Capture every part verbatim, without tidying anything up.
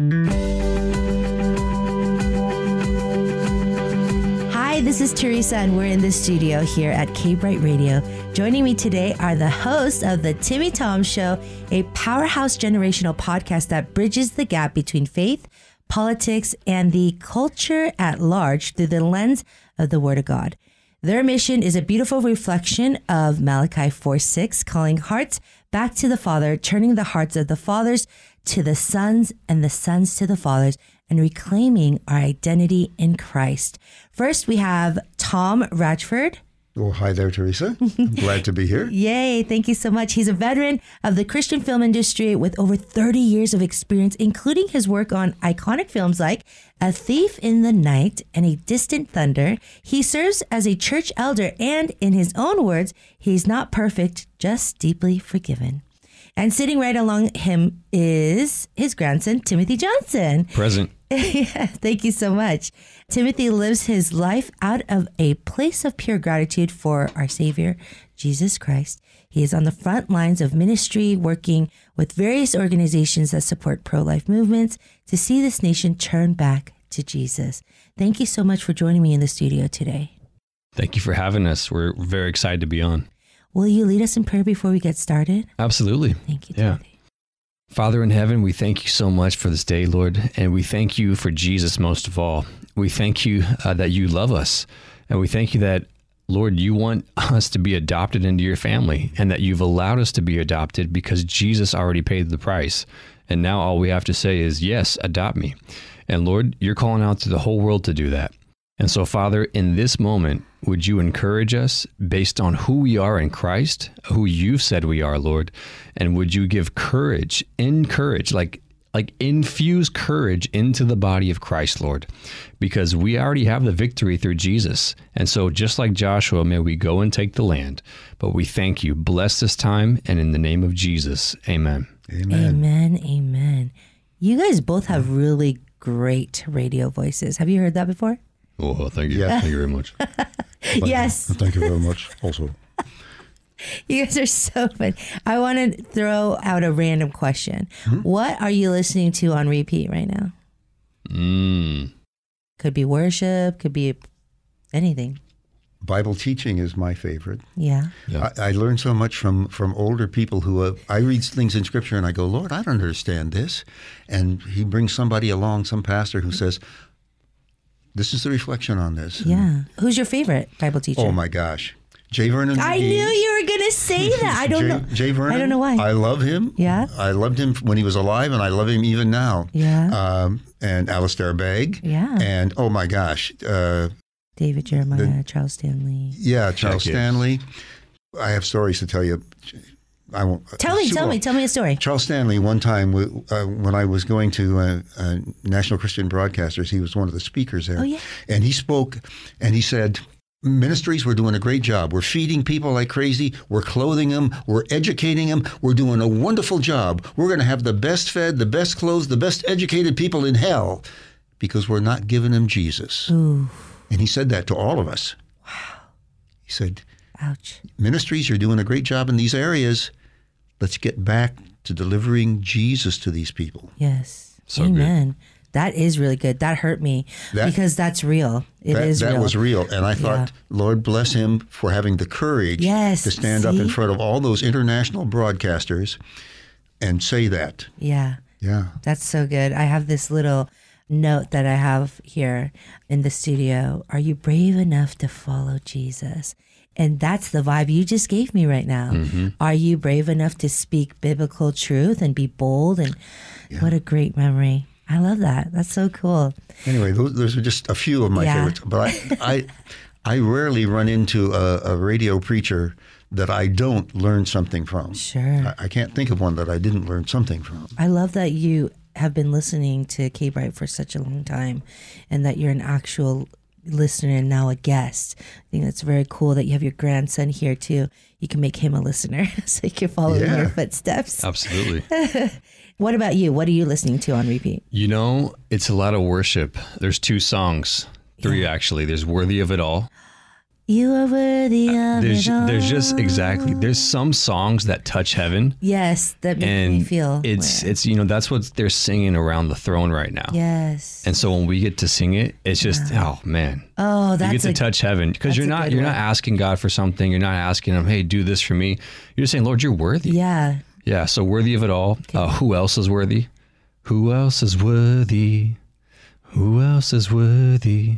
Hi, this is Teresa, and we're in the studio here at K-Bright Radio. Joining me today are the hosts of The Timmy Tom Show, a powerhouse generational podcast that bridges the gap between faith, politics, and the culture at large through the lens of the Word of God. Their mission is a beautiful reflection of Malachi four six, calling hearts back to the Father, turning the hearts of the fathers to the sons and the sons to the fathers, and reclaiming our identity in Christ. First, we have Tom Ratchford. Well, hi there, Teresa. I'm glad to be here. Yay, thank you so much. He's a veteran of the Christian film industry with over thirty years of experience, including his work on iconic films like A Thief in the Night and A Distant Thunder. He serves as a church elder, and in his own words, he's not perfect, just deeply forgiven. And sitting right along him is his grandson, Timothy Johnson. Present. Yeah, thank you so much. Timothy lives his life out of a place of pure gratitude for our Savior, Jesus Christ. He is on the front lines of ministry, working with various organizations that support pro-life movements to see this nation turn back to Jesus. Thank you so much for joining me in the studio today. Thank you for having us. We're very excited to be on. Will you lead us in prayer before we get started? Absolutely. Thank you, Yeah. Timothy. Father in heaven, we thank you so much for this day, Lord, and we thank you for Jesus most of all. We thank you uh, that you love us, and we thank you that, Lord, you want us to be adopted into your family, and that you've allowed us to be adopted because Jesus already paid the price. And now all we have to say is, yes, adopt me. And Lord, you're calling out to the whole world to do that. And so, Father, in this moment, would you encourage us based on who we are in Christ, who you've said we are, Lord, and would you give courage, encourage, like like infuse courage into the body of Christ, Lord, because we already have the victory through Jesus. And so just like Joshua, may we go and take the land, but we thank you. Bless this time, and in the name of Jesus, amen. Amen. Amen. Amen. You guys both have really great radio voices. Have you heard that before? Oh, thank you. Yeah. Thank you very much. Thank Yes. You. Thank you very much also. You guys are so fun. I want to throw out a random question. Hmm? What are you listening to on repeat right now? Mm. Could be worship, could be anything. Bible teaching is my favorite. Yeah. Yeah. I, I learn so much from, from older people who uh, I read things in Scripture and I go, Lord, I don't understand this. And he brings somebody along, some pastor who says, this is the reflection on this. Yeah. Who's your favorite Bible teacher? Oh my gosh. J. Vernon I McGee. knew you were going to say that. I don't J, know. J. Vernon. I don't know why. I love him. Yeah? I loved him when he was alive, and I love him even now. Yeah. Um, and Alistair Begg. Yeah. And oh my gosh. Uh, David Jeremiah, the- Charles Stanley. yeah, Charles Jack Hughes. Stanley. I have stories to tell you. I won't. Tell me, Sure. tell me, tell me a story. Charles Stanley, one time w- uh, when I was going to uh, uh, National Christian Broadcasters, he was one of the speakers there. Oh, yeah. And he spoke and he said, ministries, we're doing a great job. We're feeding people like crazy. We're clothing them. We're educating them. We're doing a wonderful job. We're going to have the best fed, the best clothed, the best educated people in hell because we're not giving them Jesus. Ooh, And he said that to all of us. Wow. He said, ouch. ministries, you're doing a great job in these areas. Let's get back to delivering Jesus to these people. Yes. So good. Amen. That is really good. That hurt me That- because that's real. It is that, that real. was real. And I thought, Yeah. Lord bless him for having the courage Yes, to stand up in see? front of all those international broadcasters and say that. Yeah. Yeah. That's so good. I have this little note that I have here in the studio. Are you brave enough to follow Jesus? And that's the vibe you just gave me right now. Mm-hmm. Are you brave enough to speak biblical truth and be bold? And what a great memory. I love that. That's so cool. Anyway, those, those are just a few of my Yeah. favorites. But I, I, I rarely run into a, a radio preacher that I don't learn something from. Sure. I, I can't think of one that I didn't learn something from. I love that you have been listening to K-Bright for such a long time and that you're an actual listener and now a guest. I think that's very cool that you have your grandson here too. You can make him a listener so he can follow in Yeah. your footsteps. Absolutely. What about you? What are you listening to on repeat? You know, it's a lot of worship. There's two songs, three actually. There's Worthy of It All. You are worthy of There's it all. there's just exactly there's some songs that touch heaven. Yes, that make and me feel. it's where- it's you know that's what they're singing around the throne right now. Yes. And so when we get to sing it, it's just oh man. Oh, that's you get to a, touch heaven because that's you're a not good you're one. not asking God for something. You're not asking him, hey, do this for me. You're just saying, Lord, you're worthy. Yeah. Yeah. So worthy of it all. Uh, who else is worthy? Who else is worthy? Who else is worthy?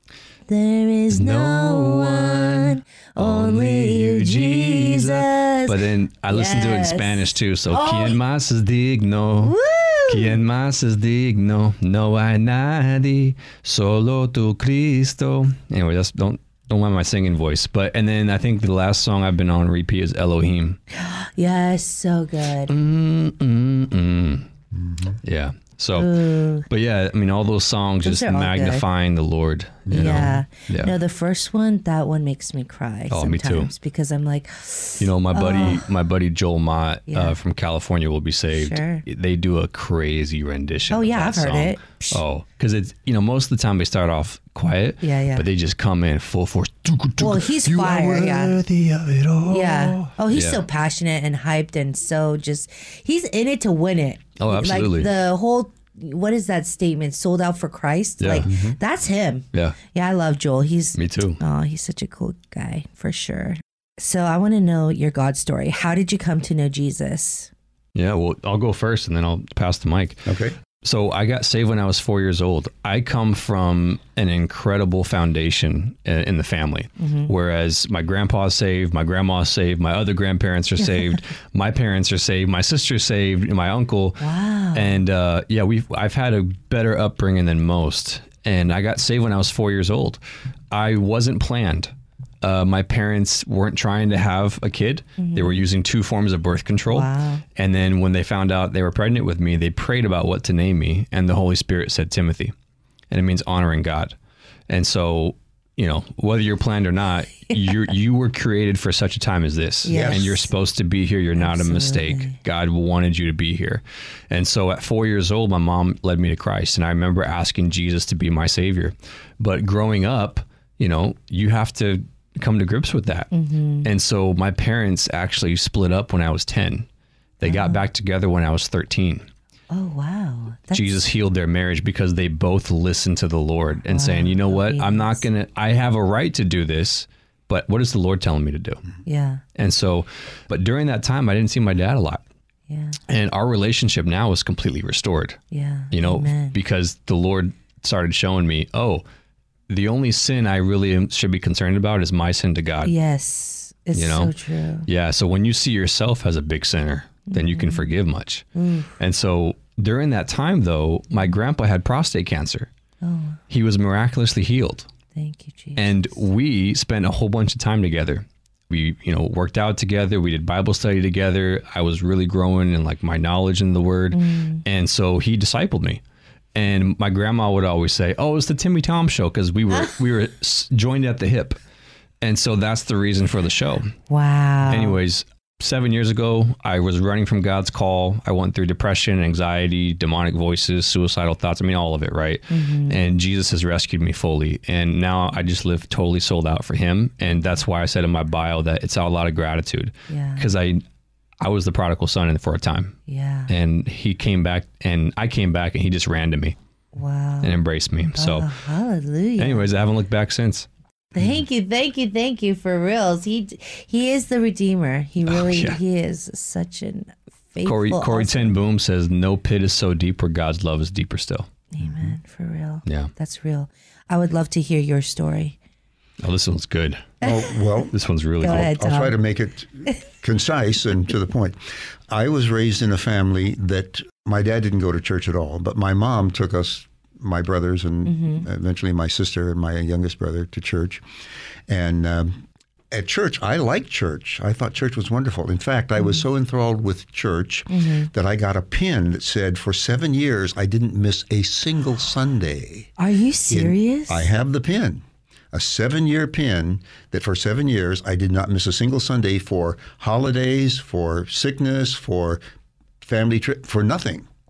There is no, No one, only you, Jesus. But then I listen to it in Yes. Spanish too. So, Oh. ¿Quién más es digno? Woo! ¿Quién más es digno? No hay nadie, solo tu Cristo. Anyway, that's don't don't mind my singing voice. But and then I think the last song I've been on repeat is Elohim. Yes, so good. Mm, mm, mm. Yeah. So, Ooh. but yeah, I mean, all those songs Those just are all magnifying the Lord. You Yeah. Know? Yeah. No, the first one, that one makes me cry Oh, me sometimes too. because I'm like, You know, my buddy, my buddy Joel Mott Yeah. uh, from California Will Be Saved. Sure. They do a crazy rendition. Oh, of yeah, that I've heard song. it. Oh, because it's you know most of the time they start off quiet. Yeah, yeah. But they just come in full force. Well, he's You fire, are yeah. worthy of it all. yeah. Oh, he's Yeah. so passionate and hyped and so just, he's in it to win it. Oh, absolutely. Like the whole, what is that statement? Sold out for Christ? Yeah. Like, Mm-hmm. that's him. Yeah, Yeah, I love Joel. He's, me too. oh, he's such a cool guy for sure. So I want to know your God story. How did you come to know Jesus? Yeah, well, I'll go first and then I'll pass the mic. Okay. So I got saved when I was four years old. I come from an incredible foundation i- in the family. Whereas my grandpa's saved, my grandma's saved, my other grandparents are saved, my parents are saved, my sister's saved, and my uncle. Wow. And uh, yeah, we've I've had a better upbringing than most. And I got saved when I was four years old. I wasn't planned. Uh, my parents weren't trying to have a kid. They were using two forms of birth control. Wow. And then when they found out they were pregnant with me, they prayed about what to name me. And the Holy Spirit said Timothy. And it means honoring God. And so, you know, whether you're planned or not, you're, you were created for such a time as this. Yes. And you're supposed to be here. You're not a mistake. Absolutely. God wanted you to be here. And so at four years old, my mom led me to Christ. And I remember asking Jesus to be my savior. But growing up, you know, you have to come to grips with that. And so my parents actually split up when I was ten. They got back together when I was thirteen. Oh, wow. That's, Jesus healed their marriage because they both listened to the Lord and saying, you know what, I'm not going to, I have a right to do this, but what is the Lord telling me to do? Yeah. And so, but during that time, I didn't see my dad a lot. Yeah. And our relationship now is completely restored, Yeah. you know, Amen. because the Lord started showing me, oh, the only sin I really am- should be concerned about is my sin to God. Yes. It's You know? so true. Yeah. So when you see yourself as a big sinner, then you can forgive much. Mm. And so during that time, though, my grandpa had prostate cancer. Oh, He was miraculously healed. thank you, Jesus. And we spent a whole bunch of time together. We, you know, worked out together. We did Bible study together. I was really growing in like my knowledge in the word. Mm. And so he discipled me. And my grandma would always say, oh, it's the Timmy Tom show. Cause we were, we were s- joined at the hip. And so that's the reason for the show. Wow. Anyways, seven years ago, I was running from God's call. I went through depression, anxiety, demonic voices, suicidal thoughts. I mean, all of it, right? Mm-hmm. And Jesus has rescued me fully. And now I just live totally sold out for him. And that's why I said in my bio that it's a lot of gratitude. Yeah. Because I, I was the prodigal son for a time. Yeah. And he came back and I came back and he just ran to me Wow. and embraced me. So Oh, hallelujah. anyways, I haven't looked back since. Thank you, thank you, thank you for reals. He he is the Redeemer. He really yeah. he is such an faithful. Corey, Corey awesome- Ten Boom says, no pit is so deep where God's love is deeper still. Amen. For real. Yeah. That's real. I would love to hear your story. Oh, this one's good. Oh, well, This one's really Go cool. ahead. I'll Tom. try to make it concise and to the point. I was raised in a family that my dad didn't go to church at all, but my mom took us, my brothers, and Mm-hmm. eventually my sister and my youngest brother to church. And um, at church, I liked church. I thought church was wonderful. In fact, I was Mm-hmm. so enthralled with church that I got a pin that said, for seven years, I didn't miss a single Sunday. Are you In- serious? I have the pin. A seven-year pin that for seven years I did not miss a single Sunday for holidays, for sickness, for family trip, for nothing.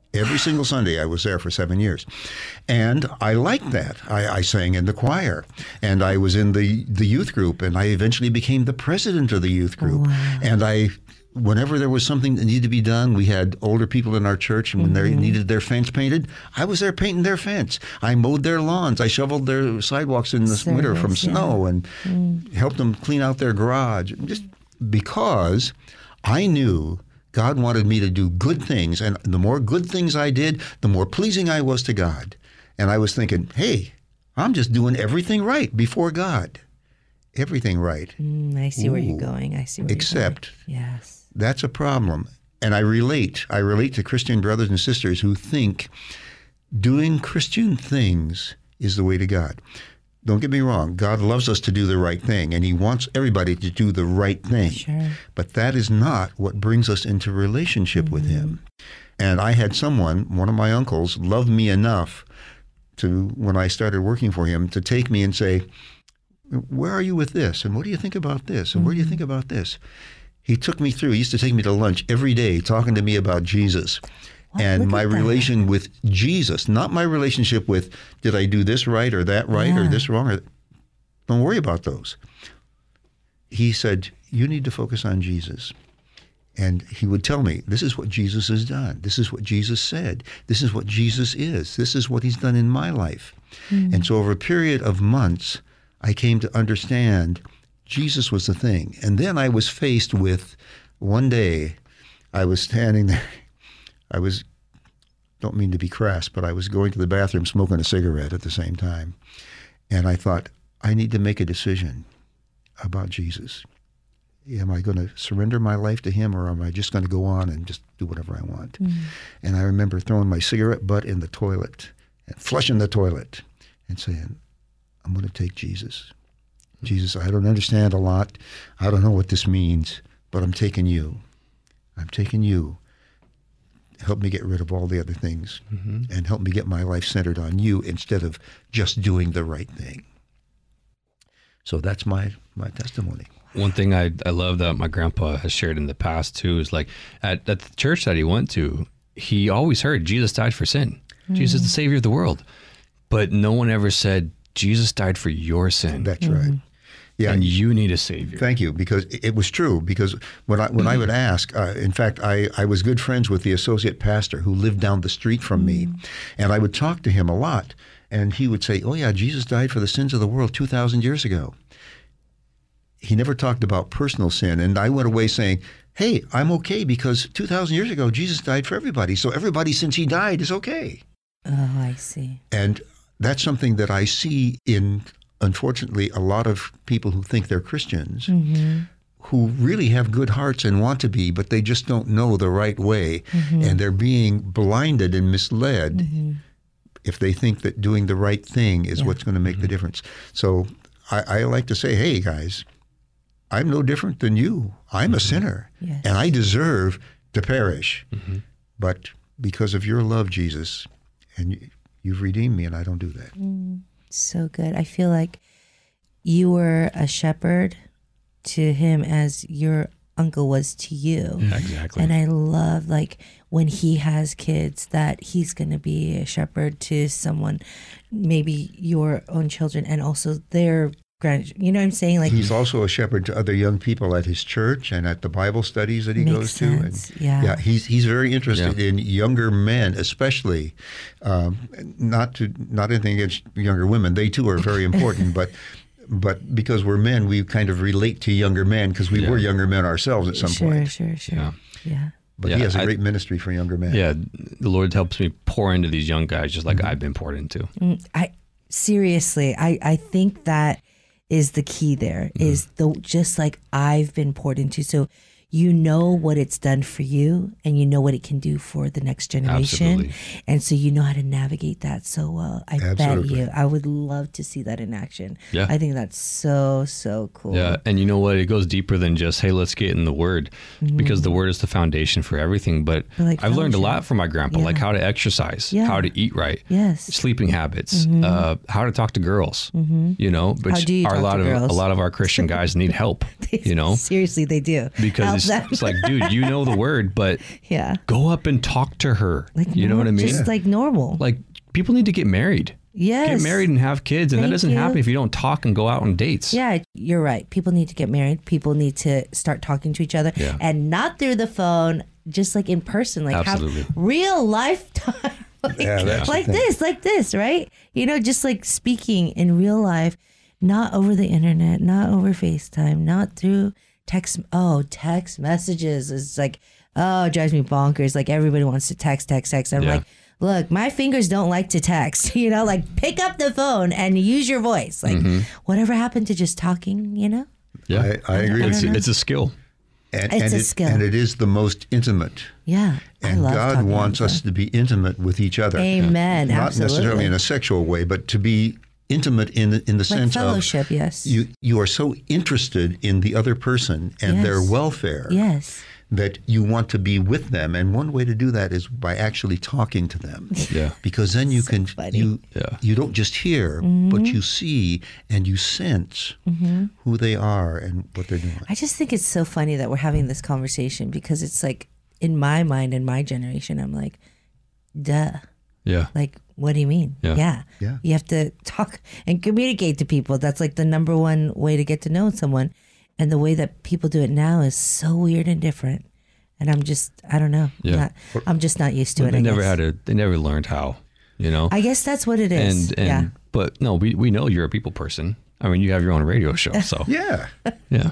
Every single Sunday, I was there for seven years. And I liked that. I, I sang in the choir, and I was in the, the youth group, and I eventually became the president of the youth group. Wow. And I, whenever there was something that needed to be done, we had older people in our church, and when mm-hmm. they needed their fence painted, I was there painting their fence. I mowed their lawns. I shoveled their sidewalks in the Service, winter from snow, yeah. and mm. helped them clean out their garage. Just because I knew God wanted me to do good things, and the more good things I did, the more pleasing I was to God. And I was thinking, hey, I'm just doing everything right before God. Everything right. Mm, I see Ooh. where you're going. I see where Except, you're going. Yes. That's a problem. And I relate. I relate to Christian brothers and sisters who think doing Christian things is the way to God. Don't get me wrong. God loves us to do the right thing, and he wants everybody to do the right thing. Sure. But that is not what brings us into relationship mm-hmm. with him. And I had someone, one of my uncles, love me enough to, when I started working for him, to take me and say, where are you with this? And what do you think about this? And mm-hmm. where do you think about this? He took me through. He used to take me to lunch every day talking to me about Jesus. What? And Look my relation that. with Jesus, not my relationship with, did I do this right or that right yeah. or this wrong? Or, don't worry about those. He said, you need to focus on Jesus. And he would tell me, this is what Jesus has done. This is what Jesus said. This is what Jesus is. This is what he's done in my life. Mm. And so over a period of months, I came to understand Jesus was the thing. And then I was faced with, one day, I was standing there. I was, don't mean to be crass, but I was going to the bathroom smoking a cigarette at the same time. And I thought, I need to make a decision about Jesus. Am I going to surrender my life to him, or am I just going to go on and just do whatever I want? Mm. And I remember throwing my cigarette butt in the toilet and flushing the toilet and saying, I'm going to take Jesus. Mm. Jesus, I don't understand a lot. I don't know what this means, but I'm taking you. I'm taking you. Help me get rid of all the other things mm-hmm. and help me get my life centered on you instead of just doing the right thing. So that's my, my testimony. One thing I, I love that my grandpa has shared in the past too is like at, at the church that he went to, he always heard Jesus died for sin. Mm. Jesus is the Savior of the world. But no one ever said, Jesus died for your sin. That's mm-hmm. right. Yeah, and you need a Savior. Thank you, because it was true. Because when I when I would ask, uh, in fact, I, I was good friends with the associate pastor who lived down the street from me, mm. and I would talk to him a lot, and he would say, "Oh yeah, Jesus died for the sins of the world two thousand years ago." He never talked about personal sin, and I went away saying, "Hey, I'm okay because two thousand years ago Jesus died for everybody, so everybody since he died is okay." Oh, I see. And that's something that I see in, unfortunately, a lot of people who think they're Christians, mm-hmm. who really have good hearts and want to be, but they just don't know the right way, mm-hmm. and they're being blinded and misled mm-hmm. if they think that doing the right thing is yeah. what's going to make mm-hmm. the difference. So I, I like to say, hey, guys, I'm no different than you. I'm mm-hmm. a sinner, yes. and I deserve to perish. Mm-hmm. But because of your love, Jesus, and you, you've redeemed me, and I don't do that. Mm. So good. I feel like you were a shepherd to him as your uncle was to you. Yeah, exactly. And I love like when he has kids that he's going to be a shepherd to someone, maybe your own children and also their grand, you know what I'm saying? Like he's also a shepherd to other young people at his church and at the Bible studies that he goes sense. to. And yeah. yeah, he's he's very interested yeah. in younger men, especially. Um, not to not anything against younger women; they too are very important. but but because we're men, we kind of relate to younger men because we yeah. were younger men ourselves at some sure, point. Sure, sure, sure. Yeah. yeah. But yeah, he has a I, great ministry for younger men. Yeah, the Lord helps me pour into these young guys just like mm-hmm. I've been poured into. Mm, I seriously, I I think that is the key there mm. is the just like I've been poured into. So you know what it's done for you and you know what it can do for the next generation. Absolutely. And so you know how to navigate that so well. I Absolutely. bet you. I would love to see that in action. Yeah. I think that's so, so cool. Yeah. And you know what? It goes deeper than just, hey, let's get in the Word mm-hmm. because the Word is the foundation for everything. But like I've learned a fellowship. lot from my grandpa, Yeah. like how to exercise, Yeah. how to eat right, Yes. sleeping habits, Mhm. uh, how to talk to girls, Mhm. you know, How which do you are a talk lot to of girls? a lot of our Christian guys need help, you know, Seriously, they do. because Help it's, them. it's like, dude, you know the word, but yeah. go up and talk to her. Like, you know what I mean? Just like normal. Like people need to get married. Yes. Get married and have kids. And Thank that doesn't you. happen if you don't talk and go out on dates. Yeah, you're right. People need to get married. People need to start talking to each other Yeah. and not through the phone, just like in person, like Absolutely. have real lifetime. like Yeah, that's the like thing. this, like this, right? You know, just like speaking in real life, not over the internet, not over FaceTime, not through text. Oh, text messages is like, oh, it drives me bonkers. Like everybody wants to text, text, text. I'm Yeah. like, look, my fingers don't like to text, you know, like pick up the phone and use your voice. Like whatever happened to just talking, you know? Yeah. I, I agree It's, with you. it's a skill. And, It's and a it, skill. And it is the most intimate. Yeah. I And love God talking wants like us that. to be intimate with each other. Amen. Not Absolutely. necessarily in a sexual way, but to be intimate in the, in the like sense fellowship, of yes. you you are so interested in the other person and Yes. their welfare yes. that you want to be with them. And one way to do that is by actually talking to them. Yeah. Because then you So can funny. you Yeah. you don't just hear, but you see and you sense who they are and what they're doing. I just think it's so funny that we're having this conversation because it's like in my mind, in my generation, I'm like, duh. Yeah. Like, what do you mean? Yeah. Yeah. You have to talk and communicate to people. That's like the number one way to get to know someone. And the way that people do it now is so weird and different. And I'm just, I don't know. Yeah. Not, I'm just not used to it. They I never guess. had a, they never learned how, you know? I guess that's what it is. and, and, yeah. but no, we, we know you're a people person. I mean, you have your own radio show. So Yeah. yeah.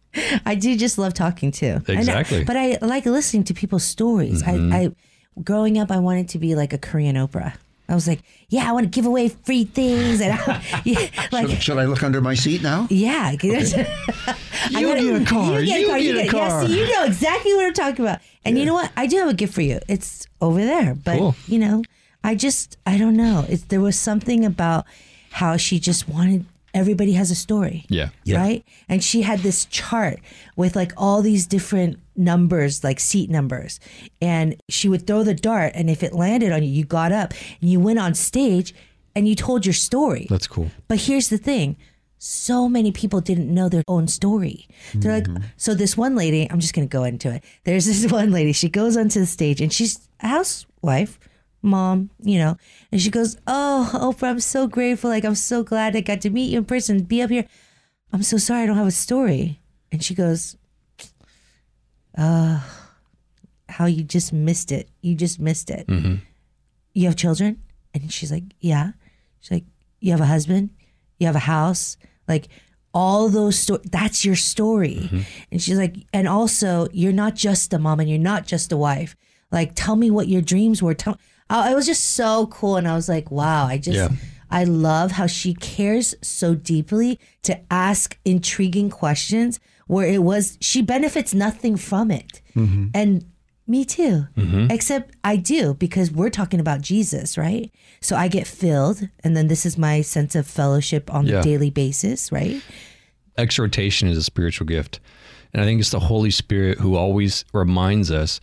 I do just love talking too. I know, Exactly. but I like listening to people's stories. Mm-hmm. I, I, growing up, I wanted to be like a Korean Oprah. I was like, yeah, I want to give away free things. And I, yeah, like, Should, should I look under my seat now? yeah. I You gotta- get a car. You get a car. You get, yeah, see, you know exactly what I'm talking about. And you know what? I do have a gift for you. It's over there. But, Cool. you know, I just, I don't know. It's, there was something about how she just wanted, everybody has a story. Yeah. Right? And she had this chart with like all these different numbers, like seat numbers. And she would throw the dart. And if it landed on you, you got up and you went on stage and you told your story. That's cool. But here's the thing. So many people didn't know their own story. They're like, so this one lady, I'm just going to go into it. There's this one lady, she goes onto the stage and she's a housewife, mom, you know, and she goes, oh, Oprah, I'm so grateful. Like, I'm so glad I got to meet you in person, be up here. I'm so sorry I don't have a story. And she goes, uh, how you just missed it. You just missed it. Mm-hmm. You have children? And she's like, yeah. She's like, you have a husband? You have a house? Like all those stories, that's your story. Mm-hmm. And she's like, and also you're not just a mom and you're not just a wife. Like, tell me what your dreams were. Tell, oh, it was just so cool. And I was like, wow, I just, Yeah. I love how she cares so deeply to ask intriguing questions where it was, she benefits nothing from it. And me too, except I do because we're talking about Jesus, right? So I get filled, and then this is my sense of fellowship on Yeah. a daily basis, right? Exhortation is a spiritual gift. And I think it's the Holy Spirit who always reminds us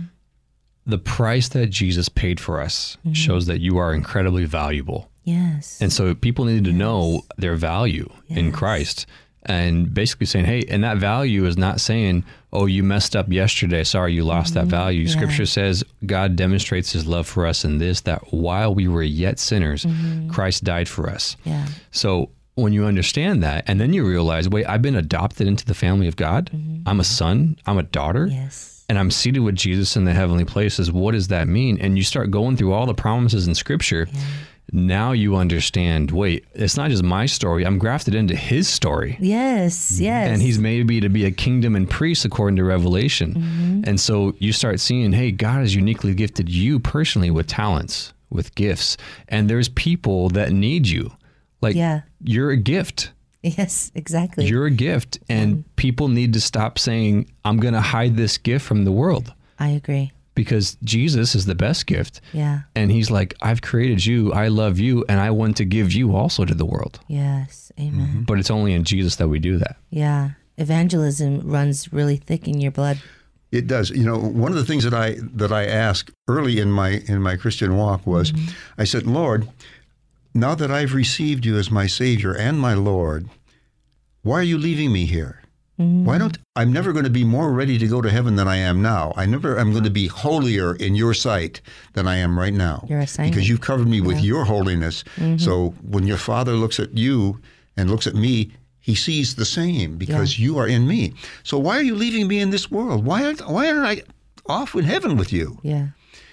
the price that Jesus paid for us shows that you are incredibly valuable. Yes. And so people need to know their value in Yes. Christ and basically saying, hey, and that value is not saying, oh, you messed up yesterday. Sorry, you lost that value. Yeah. Scripture says God demonstrates his love for us in this, that while we were yet sinners, Christ died for us. Yeah. So when you understand that, and then you realize, wait, I've been adopted into the family of God. I'm a son. I'm a daughter. Yes. And I'm seated with Jesus in the heavenly places. What does that mean? And you start going through all the promises in Scripture. Now you understand, wait, it's not just my story. I'm grafted into his story. Yes. Yes. And he's made me to be a kingdom and priest according to Revelation. And so you start seeing, hey, God has uniquely gifted you personally with talents, with gifts. And there's people that need you. Like, Yeah. you're a gift. Yes, exactly. You're a gift. And people need to stop saying, I'm going to hide this gift from the world. I agree. Because Jesus is the best gift. Yeah. And he's like, I've created you, I love you, and I want to give you also to the world. Yes. Amen. But it's only in Jesus that we do that. Yeah. Evangelism runs really thick in your blood. It does. You know, one of the things that I that I asked early in my in my Christian walk was, I said, Lord, now that I've received you as my Savior and my Lord, why are you leaving me here? Mm-hmm. Why don't, I'm never going to be more ready to go to heaven than I am now. I never, I'm going to be holier in your sight than I am right now. Your assignment. Because you've covered me with Yeah. your holiness. Mm-hmm. So when your Father looks at you and looks at me, he sees the same because Yeah. you are in me. So why are you leaving me in this world? Why aren't, why aren't I off in heaven with you? Yeah.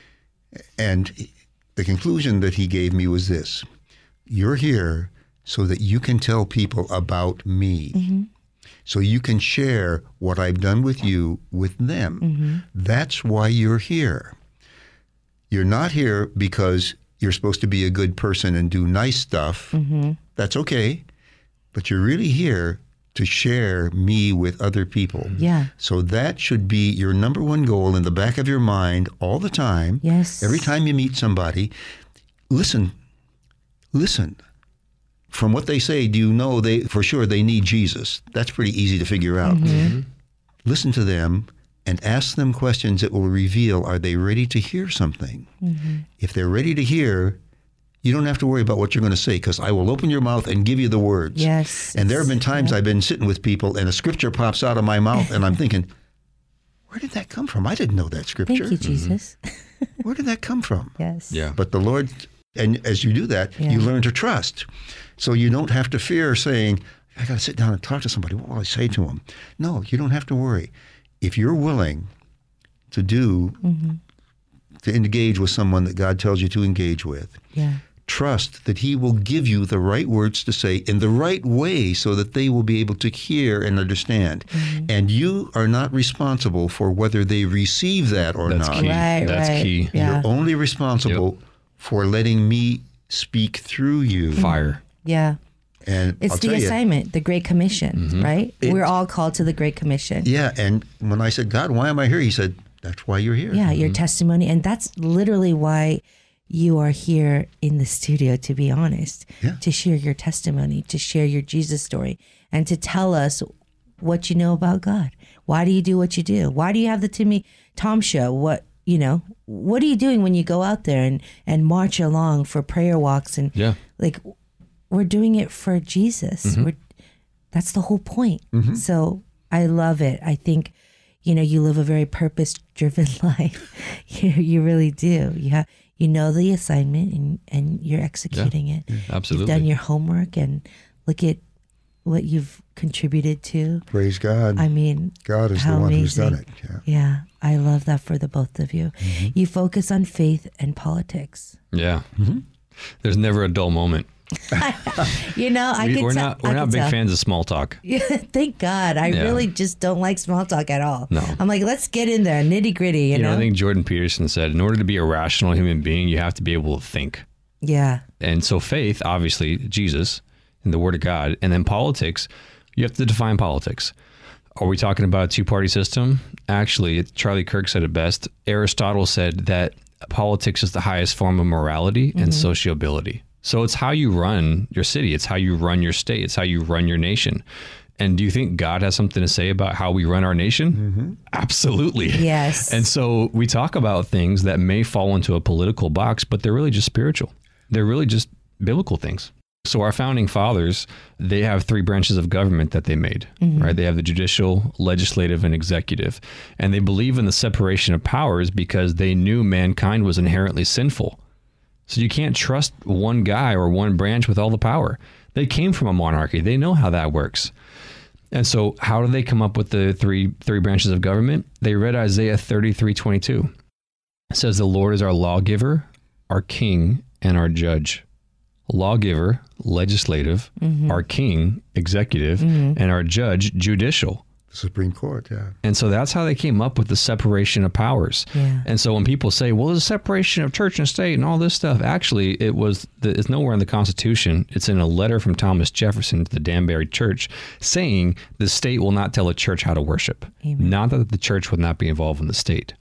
And the conclusion that he gave me was this: you're here so that you can tell people about me. Mm-hmm. So you can share what I've done with you with them. Mm-hmm. That's why you're here. You're not here because you're supposed to be a good person and do nice stuff. Mm-hmm. That's okay. But you're really here to share me with other people. Yeah. So that should be your number one goal in the back of your mind all the time. Yes. Every time you meet somebody, listen, listen. From what they say, do you know they for sure they need Jesus? That's pretty easy to figure out. Mm-hmm. Listen to them and ask them questions that will reveal, are they ready to hear something? Mm-hmm. If they're ready to hear, you don't have to worry about what you're going to say, because I will open your mouth and give you the words. Yes. And there have been times yeah. I've been sitting with people and a scripture pops out of my mouth and I'm thinking, where did that come from? I didn't know that scripture. Thank you, Jesus. Where did that come from? Yes. Yeah. But the Lord, and as you do that, Yeah. you learn to trust. So you don't have to fear saying, I got to sit down and talk to somebody. What will I say to them? No, you don't have to worry. If you're willing to do, Mm-hmm. to engage with someone that God tells you to engage with, Yeah. trust that he will give you the right words to say in the right way so that they will be able to hear and understand. Mm-hmm. And you are not responsible for whether they receive that or That's not. key. Right, That's right. key. Yeah. You're only responsible for letting me speak through you. Fire. Yeah. And It's I'll the tell you, assignment, the Great Commission, right? It- We're all called to the Great Commission. yeah, and when I said, God, why am I here? He said, that's why you're here. Yeah, your testimony. And that's literally why you are here in the studio, to be honest, Yeah. to share your testimony, to share your Jesus story, and to tell us what you know about God. Why do you do what you do? Why do you have the Timmy Tom show? What, you know, what are you doing when you go out there and, and march along for prayer walks? And Yeah. like, we're doing it for Jesus. We're, that's the whole point. So I love it. I think, you know, you live a very purpose-driven life. you, you really do. You have, you know the assignment and, and you're executing it. Absolutely. You've done your homework and look at what you've contributed to. Praise God. I mean, God is the how one who's amazing. done it. Yeah. Yeah, I love that for the both of you. You focus on faith and politics. Yeah. There's never a dull moment. You know, I We, could we're tell- not we're I not could big tell. fans of small talk. Yeah, thank God. I Yeah. really just don't like small talk at all. No. I'm like, let's get in there, nitty gritty, you, You know, know? I think Jordan Peterson said, in order to be a rational human being, you have to be able to think. Yeah. And so faith, obviously, Jesus and the Word of God, and then politics, you have to define politics. Are we talking about a two-party system? Actually, Charlie Kirk said it best. Aristotle said that politics is the highest form of morality and sociability. So it's how you run your city. It's how you run your state. It's how you run your nation. And do you think God has something to say about how we run our nation? Absolutely. Yes. And so we talk about things that may fall into a political box, but they're really just spiritual. They're really just biblical things. So our founding fathers, they have three branches of government that they made, right? They have the judicial, legislative, and executive. And they believe in the separation of powers because they knew mankind was inherently sinful. So you can't trust one guy or one branch with all the power. They came from a monarchy. They know how that works. And so how do they come up with the three three branches of government? They read Isaiah thirty-three twenty-two. It says, the Lord is our lawgiver, our king, and our judge. Lawgiver, legislative, our king, executive, and our judge, judicial. The Supreme Court, yeah. And so that's how they came up with the separation of powers. Yeah. And so when people say, well, there's a separation of church and state and all this stuff, actually, it was the, it's nowhere in the Constitution. It's in a letter from Thomas Jefferson to the Danbury Church saying the state will not tell a church how to worship. Amen. Not that the church would not be involved in the state.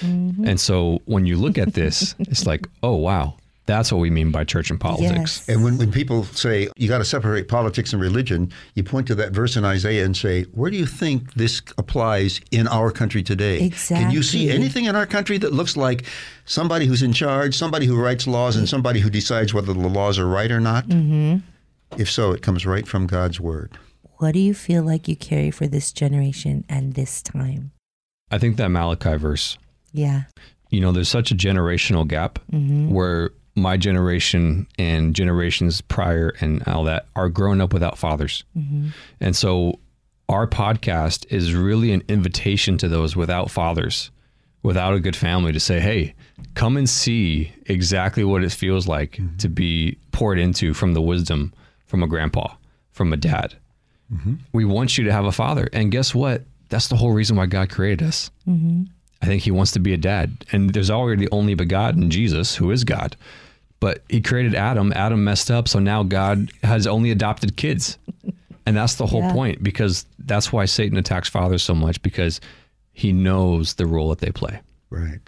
And so when you look at this, it's like, oh, wow, that's what we mean by church and politics. Yes. And when, when people say you got to separate politics and religion, you point to that verse in Isaiah and say, where do you think this applies in our country today? Can you see Exactly. anything in our country that looks like somebody who's in charge, somebody who writes laws, and somebody who decides whether the laws are right or not? Mm-hmm. If so, it comes right from God's word. What do you feel like you carry for this generation and this time? I think that Malachi verse, Yeah. you know, there's such a generational gap Mm-hmm. where my generation and generations prior and all that are growing up without fathers. Mm-hmm. And so our podcast is really an invitation to those without fathers, without a good family, to say, hey, come and see exactly what it feels like mm-hmm. to be poured into from the wisdom from a grandpa, from a dad. Mm-hmm. We want you to have a father. And guess what? That's the whole reason why God created us. Mm-hmm. I think he wants to be a dad. And there's already the only begotten Jesus, who is God. But he created Adam. Adam messed up. So now God has only adopted kids. And that's the whole yeah. point, because that's why Satan attacks fathers so much, because he knows the role that they play. Right.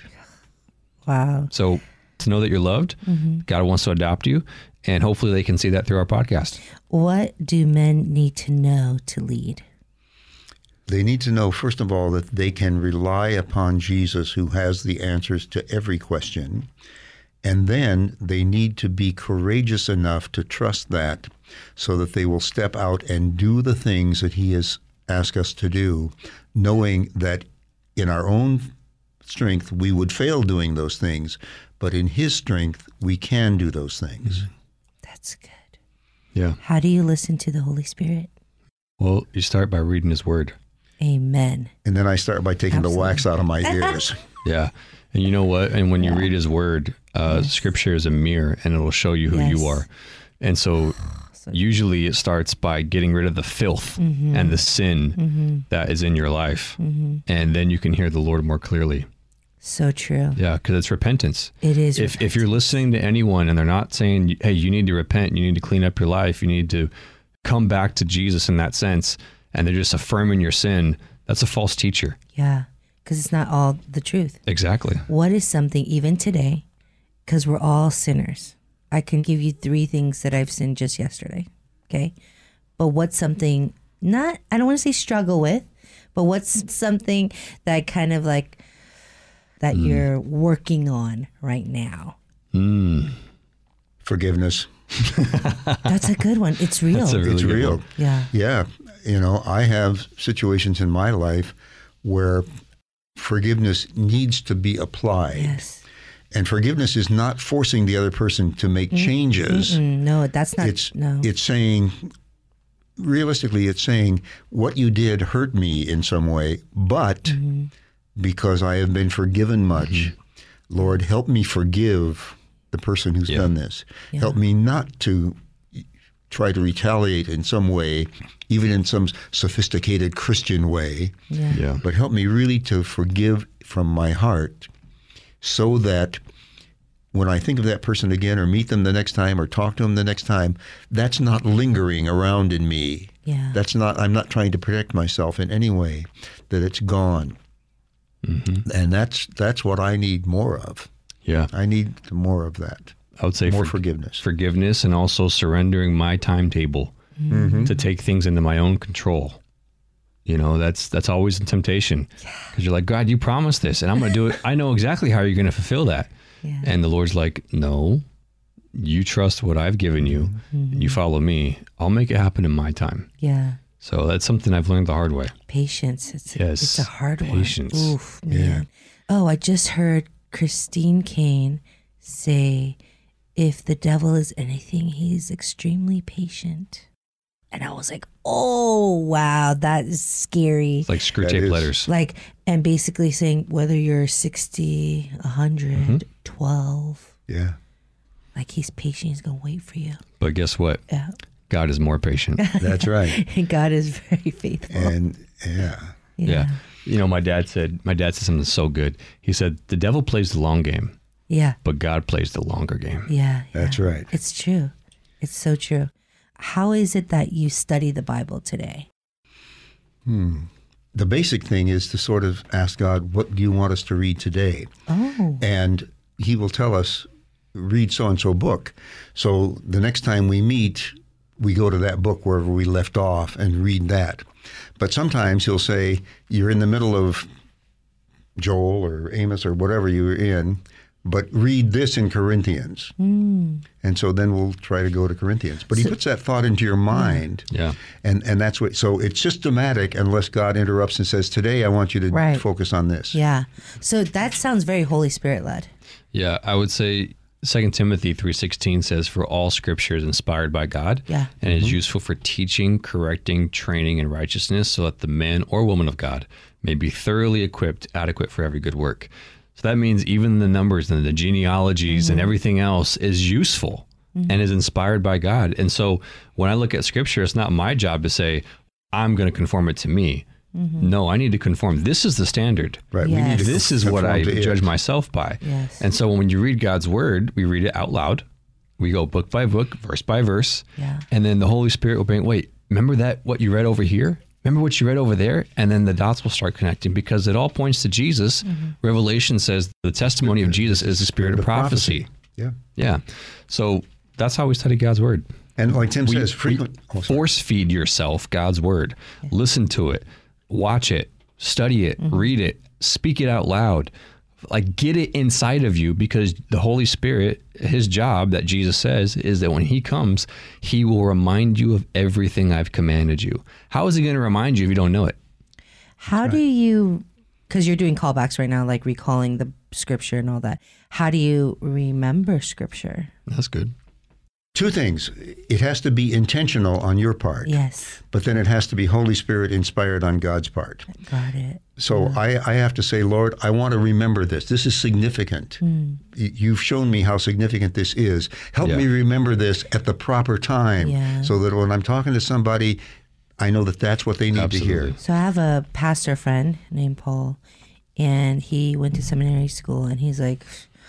Wow. So to know that you're loved, mm-hmm. God wants to adopt you, and hopefully they can see that through our podcast. What do men need to know to lead? They need to know, first of all, that they can rely upon Jesus, who has the answers to every question. And then they need to be courageous enough to trust that, so that they will step out and do the things that he has asked us to do, knowing that in our own strength we would fail doing those things, but in his strength we can do those things. That's good. Yeah. How do you listen to the Holy Spirit? Well, you start by reading his word. Amen. And then I start by taking Absolutely. the wax out of my ears. Yeah. And you know what? And when you Yeah. read his word, uh, Yes. scripture is a mirror, and it'll show you who Yes. you are. And so usually it starts by getting rid of the filth mm-hmm. and the sin mm-hmm. that is in your life. Mm-hmm. And then you can hear the Lord more clearly. So true. Yeah, because it's repentance. It is. If if you're listening to anyone and they're not saying, hey, you need to repent, you need to clean up your life, you need to come back to Jesus in that sense, and they're just affirming your sin, that's a false teacher. Yeah, because it's not all the truth. Exactly. What is something, even today, because we're all sinners. I can give you three things that I've sinned just yesterday, okay? But what's something, not, I don't want to say struggle with, but what's something that kind of like, that mm. you're working on right now? Mm. Forgiveness. That's a good one. It's real. That's a really it's good real. one. Yeah. Yeah. You know, I have situations in my life where forgiveness needs to be applied. Yes. And forgiveness is not forcing the other person to make changes. Mm-mm. No, that's not. It's no. It's saying, realistically, it's saying what you did hurt me in some way, but mm-hmm. because I have been forgiven much, mm-hmm. Lord, help me forgive the person who's yeah. done this. Yeah. Help me not to try to retaliate in some way, even in some sophisticated Christian way, Yeah. Yeah. but help me really to forgive from my heart, so that when I think of that person again, or meet them the next time, or talk to them the next time, that's not lingering around in me. Yeah. That's not, I'm not trying to protect myself in any way, that it's gone. Mm-hmm. And that's that's what I need more of. Yeah. I need more of that. I would say more for, forgiveness. Forgiveness, and also surrendering my timetable mm-hmm. to take things into my own control. You know, that's that's always a temptation, because you're like, God, you promised this, and I'm going to do it. I know exactly how you're going to fulfill that. Yeah. And the Lord's like, no, you trust what I've given you. Mm-hmm. You follow me. I'll make it happen in my time. Yeah. So that's something I've learned the hard way. Patience. It's, yes. a, it's a hard Patience. one. Oof, man. Yeah. Oh, I just heard Christine Kane say, if the devil is anything, he's extremely patient. And I was like, oh, wow, that is scary. It's like screw That tape is. letters. Like, and basically saying whether you're sixty, one hundred, Mm-hmm. twelve, Yeah. like he's patient, he's going to wait for you. But guess what? Yeah. God is more patient. That's right. And God is very faithful. And yeah. Yeah. You know, my dad said, my dad said something so good. He said, the devil plays the long game, Yeah. but God plays the longer game. Yeah. That's yeah. right. It's true. It's so true. How is it that you study the Bible today? Hmm. The basic thing is to sort of ask God, what do you want us to read today? Oh. And he will tell us, read so-and-so book. So the next time we meet, we go to that book wherever we left off and read that. But sometimes he'll say, you're in the middle of Joel or Amos or whatever you're in. but read this in Corinthians. Mm. And so then we'll try to go to Corinthians. But he So- puts that thought into your mind. Yeah. And and that's what, so it's systematic unless God interrupts and says, today I want you to Right. focus on this. Yeah. So that sounds very Holy Spirit led. Yeah, I would say Second Timothy three sixteen says, for all scripture is inspired by God Yeah. and is useful for teaching, correcting, training in righteousness, so that the man or woman of God may be thoroughly equipped, adequate for every good work. So that means even the numbers and the genealogies Mm-hmm. and everything else is useful and is inspired by God. And so when I look at scripture, it's not my job to say, I'm going to conform it to me. No, I need to conform. This is the standard. Right. We Yes. need to This is what conform I to it. judge myself by. Yes. And so when you read God's word, we read it out loud. We go book by book, verse by verse. Yeah. And then the Holy Spirit will bring, wait, remember that what you read over here? Remember what you read over there? And then the dots will start connecting because it all points to Jesus. Mm-hmm. Revelation says the testimony of Jesus is the spirit of prophecy. Yeah. Yeah. So that's how we study God's word. And like Tim We- says, frequent. we oh, sorry. force feed yourself God's word. Listen to it, watch it, study it, Mm-hmm. read it, speak it out loud. Like get it inside of you, because the Holy Spirit, his job that Jesus says is that when he comes, he will remind you of everything I've commanded you. How is he going to remind you if you don't know it? How do you, because you're doing callbacks right now, like recalling the scripture and all that. How do you remember scripture? That's good. Two things. It has to be intentional on your part, Yes. but then it has to be Holy Spirit inspired on God's part. Got it. So I, I have to say, Lord, I want to remember this. This is significant. Hmm. Y- You've shown me how significant this is. Help Yeah. me remember this at the proper time, Yeah. so that when I'm talking to somebody, I know that that's what they need to hear. Absolutely. So I have a pastor friend named Paul, and he went to seminary school, and he's like,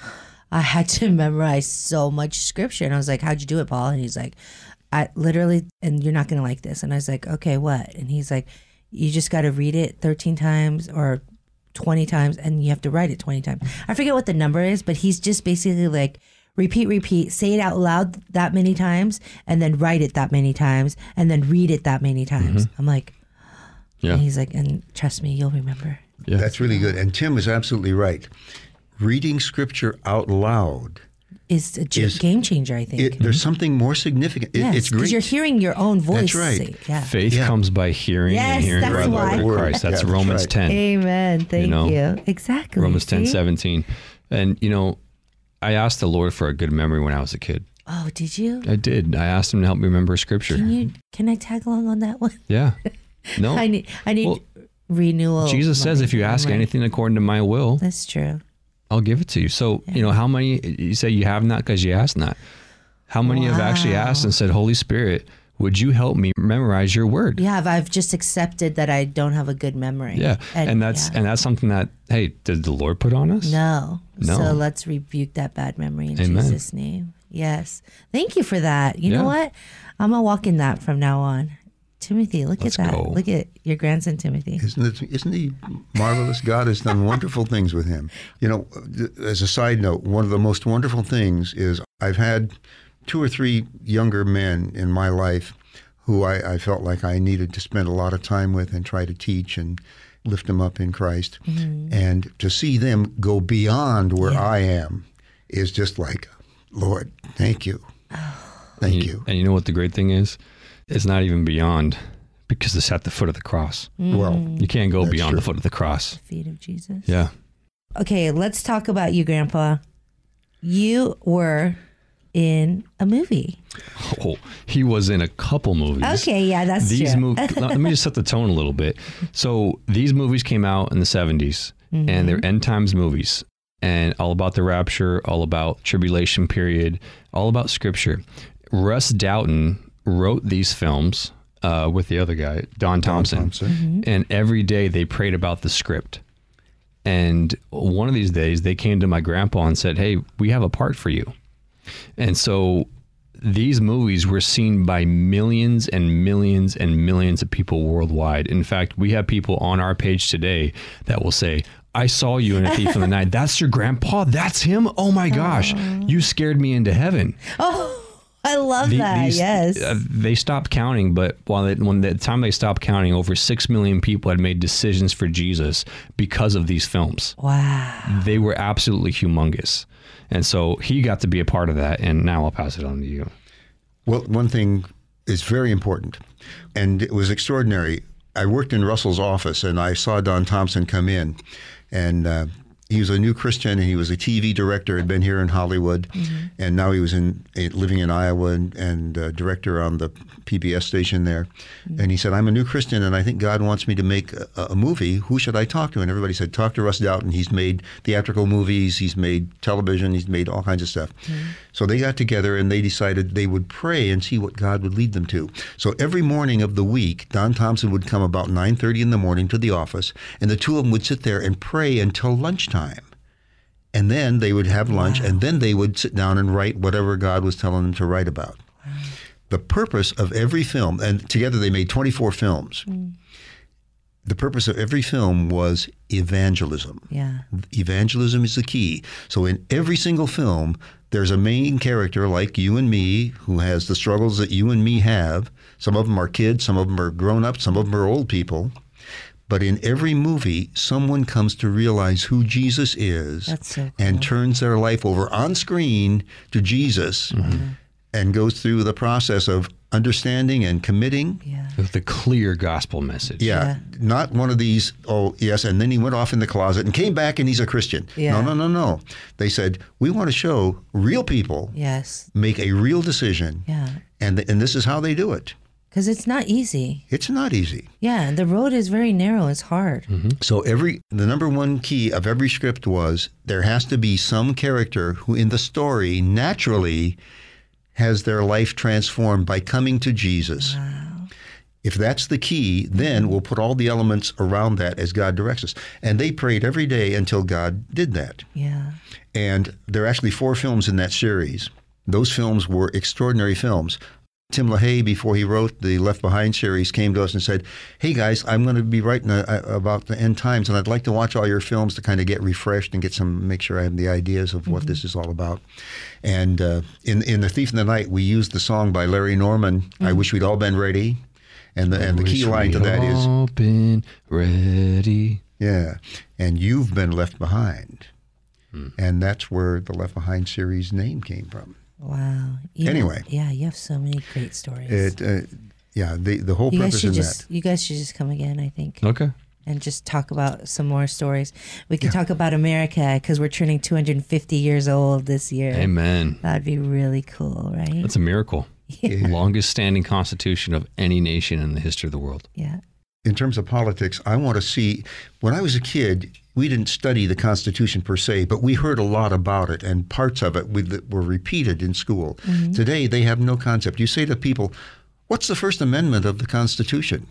I had to memorize so much scripture. And I was like, how'd you do it, Paul? And he's like, I literally, and you're not going to like this. And I was like, okay, what? And he's like, you just got to read it thirteen times or twenty times, and you have to write it twenty times. I forget what the number is, but he's just basically like, repeat, repeat, say it out loud that many times, and then write it that many times, and then read it that many times. I'm like, Yeah. and he's like, and trust me, you'll remember. Yeah. That's really good. And Tim is absolutely right. Reading scripture out loud, Is a j- Is- game changer, I think. it, there's something more significant. It, yes, it's because great. you're hearing your own voice. That's right. say- Yeah. Faith Yeah. comes by hearing Yes, and hearing that's by the why. word of Christ. That's Yeah, that's Romans right. ten. Amen. Thank know, you. Exactly. Romans ten See? seventeen. And, you know, I asked the Lord for a good memory when I was a kid. Oh, did you? I did. I asked him to help me remember scripture. Can you? Can I tag along on that one? Yeah. No. I need. I need Well, renewal. Jesus of says, my if you ask memory. anything according to my will, That's true. I'll give it to you. So, you know, how many, you say you have not because you ask not. How many have actually Wow. asked and said, Holy Spirit, would you help me memorize your word? Yeah, I've, I've just accepted that I don't have a good memory. Yeah. And, that's, yeah. and that's something that, hey, did the Lord put on us? No. No. So let's rebuke that bad memory in Amen. Jesus' name. Yes. Thank you for that. You Yeah. know what? I'm going to walk in that from now on. Timothy, look Let's at that. go. Look at your grandson, Timothy. Isn't it? Isn't he marvelous? God has done wonderful things with him. You know, as a side note, one of the most wonderful things is I've had two or three younger men in my life who I, I felt like I needed to spend a lot of time with and try to teach and lift them up in Christ. Mm-hmm. And to see them go beyond where I am is just like, Lord, thank you. Thank And you. And you know what the great thing is? It's not even beyond, because it's at the foot of the cross. Well, You can't go That's beyond true. the foot of the cross. Feet of Jesus. Yeah. Okay, let's talk about you, Grandpa. You were in a movie. Oh, he was in a couple movies. Okay, yeah, that's These true. movies. Let me just set the tone a little bit. So these movies came out in the seventies, Mm-hmm. and they're end times movies, and all about the rapture, all about tribulation period, all about scripture. Russ Doughton wrote these films uh, with the other guy, Don Thompson, Thompson. Mm-hmm. and every day they prayed about the script. And one of these days they came to my grandpa and said, "Hey, we have a part for you." And so these movies were seen by millions and millions and millions of people worldwide. In fact, we have people on our page today that will say, "I saw you in A Thief in the Night. That's your grandpa? That's him? Oh my gosh, you scared me into heaven." Oh, I love The- that. these- yes. uh, they stopped counting, but while they, when the time they stopped counting, over six million people had made decisions for Jesus because of these films. Wow. They were absolutely humongous. And so he got to be a part of that. And now I'll pass it on to you. Well, one thing is very important, and it was extraordinary. I worked in Russell's office, and I saw Don Thompson come in, and uh, he was a new Christian, and he was a T V director, had been here in Hollywood, mm-hmm. and now he was in living in Iowa and, and uh, director on the P B S station there. Mm-hmm. And he said, I'm a new Christian, and I think God wants me to make a, a movie. Who should I talk to? And everybody said, talk to Russ Doughton. He's made theatrical movies, he's made television, he's made all kinds of stuff. Mm-hmm. So they got together, and they decided they would pray and see what God would lead them to. So every morning of the week, Don Thompson would come about nine thirty in the morning to the office, and the two of them would sit there and pray until lunchtime. And then they would have lunch, wow. and then they would sit down and write whatever God was telling them to write about. Wow. The purpose of every film, and together they made twenty-four films. Mm. The purpose of every film was evangelism. Yeah. Evangelism is the key. So in every single film, there's a main character like you and me who has the struggles that you and me have. Some of them are kids, some of them are grown-ups, some of them are old people. But in every movie, someone comes to realize who Jesus is. That's so cool. And turns their life over on screen to Jesus, mm-hmm. and goes through the process of understanding and committing. Yeah. With the clear gospel message. Yeah. Yeah. Not one of these, oh, yes, and then he went off in the closet and came back and he's a Christian. Yeah. No, no, no, no. They said, we want to show real people Yes. make a real decision. Yeah. And, and this is how they do it. Because it's not easy. It's not easy. Yeah, the road is very narrow. It's hard. Mm-hmm. So every the number one key of every script was there has to be some character who in the story naturally has their life transformed by coming to Jesus. Wow. If that's the key, then we'll put all the elements around that as God directs us. And they prayed every day until God did that. Yeah. And there are actually four films in that series. Those films were extraordinary films. Tim LaHaye, before he wrote the Left Behind series, came to us and said, hey guys, I'm going to be writing a, a, about the end times, and I'd like to watch all your films to kind of get refreshed and get some, make sure I have the ideas of what mm-hmm. this is all about. And uh, in in The Thief in the Night, we used the song by Larry Norman, mm-hmm. I Wish We'd All Been Ready. And the, and the key line to that is, all been ready. Yeah, and you've been left behind. Hmm. And that's where the Left Behind series name came from. Wow. You anyway. Know, yeah, you have so many great stories. It, uh, yeah, the, the whole you purpose guys should in just, that. You guys should just come again, I think. Okay. And just talk about some more stories. We can Yeah. talk about America because we're turning two hundred fifty years old this year. Amen. That'd be really cool, right? That's a miracle. Yeah. Longest standing constitution of any nation in the history of the world. Yeah. In terms of politics, I want to see, when I was a kid, we didn't study the Constitution per se, but we heard a lot about it, and parts of it we, that were repeated in school. Mm-hmm. Today, they have no concept. You say to people, what's the First Amendment of the Constitution?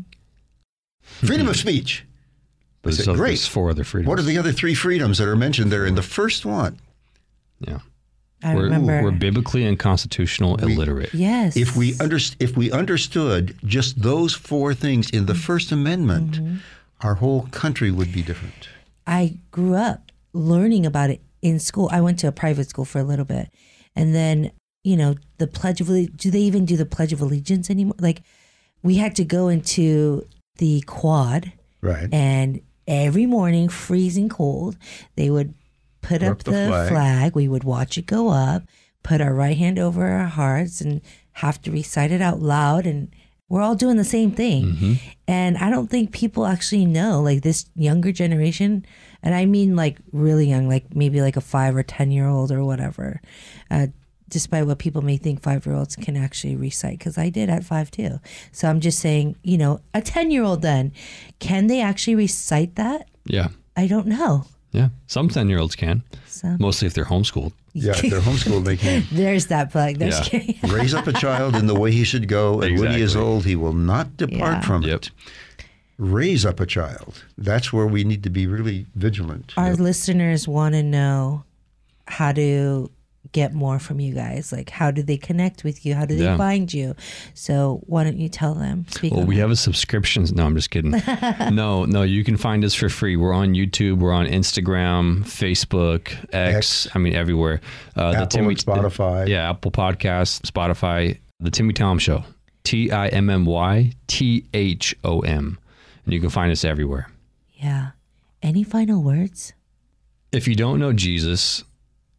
Mm-hmm. Freedom of speech. But said, so great. There's four other freedoms. What are the other three freedoms that are mentioned there in the first one? Yeah. I we're, remember. We're biblically and constitutional We- illiterate. Yes. If we, under, if we understood just those four things in the First Amendment, mm-hmm. our whole country would be different. I grew up learning about it in school. I went to a private school for a little bit. And then, you know, the Pledge of Allegiance, do they even do the Pledge of Allegiance anymore? Like, we had to go into the quad. Right. And every morning, freezing cold, they would put up, up the, the flag. flag. We would watch it go up, put our right hand over our hearts, and have to recite it out loud. And we're all doing the same thing. Mm-hmm. And I don't think people actually know, like this younger generation, and I mean like really young, like maybe like a five or ten year old or whatever, uh, despite what people may think five year olds can actually recite, because I did at five too. So I'm just saying, you know, a ten year old then, can they actually recite that? Yeah. I don't know. Yeah. Some ten year olds can. Some. Mostly if they're homeschooled. Yeah, if they're homeschooled, they can. There's that plug. There's Yeah. Raise up a child in the way he should go, and when he is Exactly. old, he will not depart Yeah. from Yep. it. Raise up a child. That's where we need to be really vigilant. Our Yep. listeners want to know how to get more from you guys. Like, how do they connect with you? How do they Yeah. find you? So why don't you tell them? Speak Well, on we that. have a subscription. No, I'm just kidding. no, no, you can find us for free. We're on YouTube. We're on Instagram, Facebook, X. X. I mean, everywhere. Uh, Apple and Spotify. Yeah, Apple Podcasts, Spotify, The Timmy Tom Show. T I M M Y T H O M. And you can find us everywhere. Yeah. Any final words? If you don't know Jesus,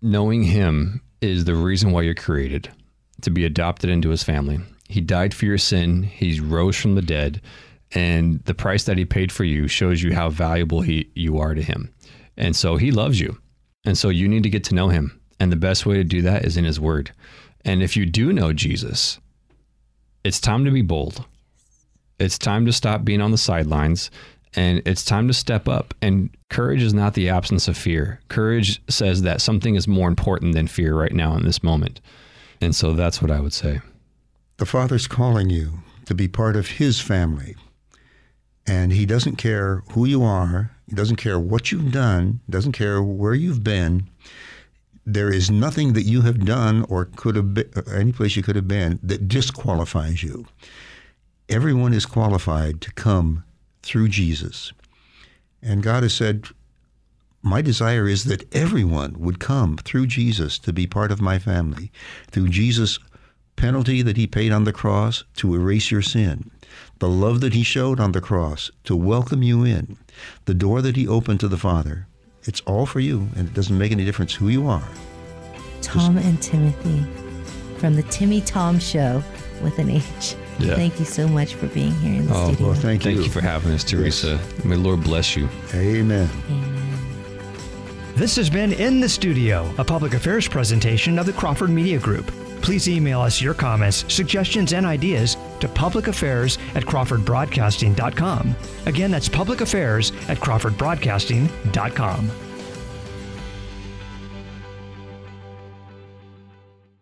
knowing him is the reason why you're created, to be adopted into his family. He died for your sin. He rose from the dead. And the price that he paid for you shows you how valuable he you are to him. And so he loves you. And so you need to get to know him. And the best way to do that is in his word. And if you do know Jesus, it's time to be bold. It's time to stop being on the sidelines, and it's time to step up. And courage is not the absence of fear. Courage says that something is more important than fear right now in this moment. And so that's what I would say. The Father's calling you to be part of his family. And he doesn't care who you are. He doesn't care what you've done. He doesn't care where you've been. There is nothing that you have done or could have been, any place you could have been, that disqualifies you. Everyone is qualified to come through Jesus. And God has said, my desire is that everyone would come through Jesus to be part of my family, through Jesus' penalty that he paid on the cross to erase your sin, the love that he showed on the cross to welcome you in, the door that he opened to the Father. It's all for you, and it doesn't make any difference who you are. Tom Just, and Timothy from the Timmy Tom Show with an H. Yeah. Thank you so much for being here in the oh, studio. Well, thank, thank you. you for having us, Teresa. Yes. May the Lord bless you. Amen. Amen. This has been In the Studio, a public affairs presentation of the Crawford Media Group. Please email us your comments, suggestions, and ideas to public affairs at crawford broadcasting dot com. Again, that's public affairs at crawford broadcasting dot com.